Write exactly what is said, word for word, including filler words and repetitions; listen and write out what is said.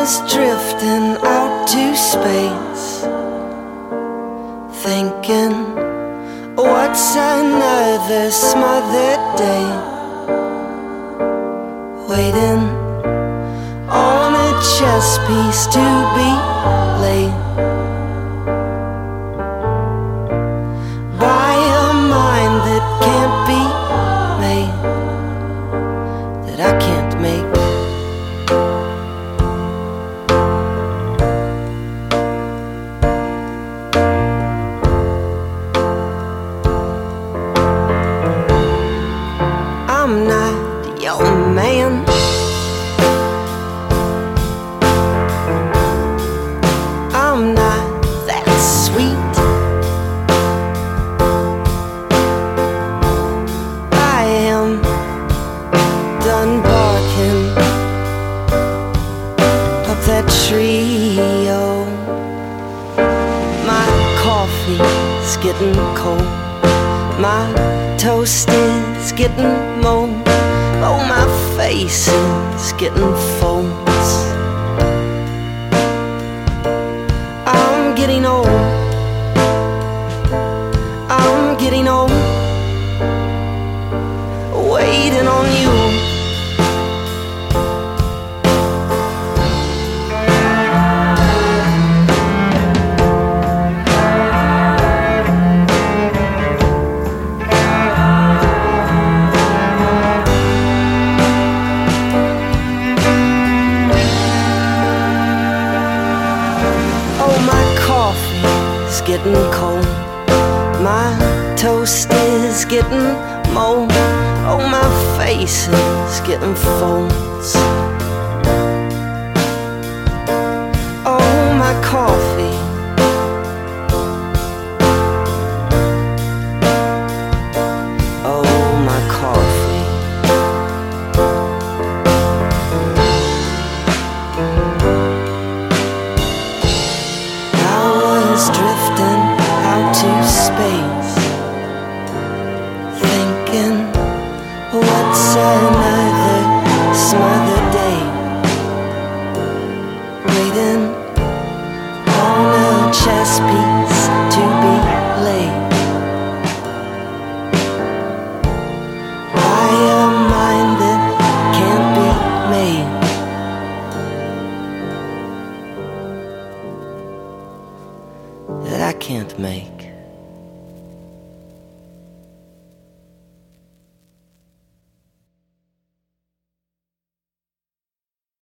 was drifting out to space, thinking, what's another smothered day? Waiting on a chess piece to be laid by a mind that can't be made, that I can't make. I'm not your man. I'm not that sweet. I am done barking up that tree, oh. My coffee's getting cold, my toast is getting mold, oh, my face is getting folds. I'm getting old, I'm getting old, waiting on you. Getting cold, my toast is getting mold, oh, my face is getting folds. Oh, my coffee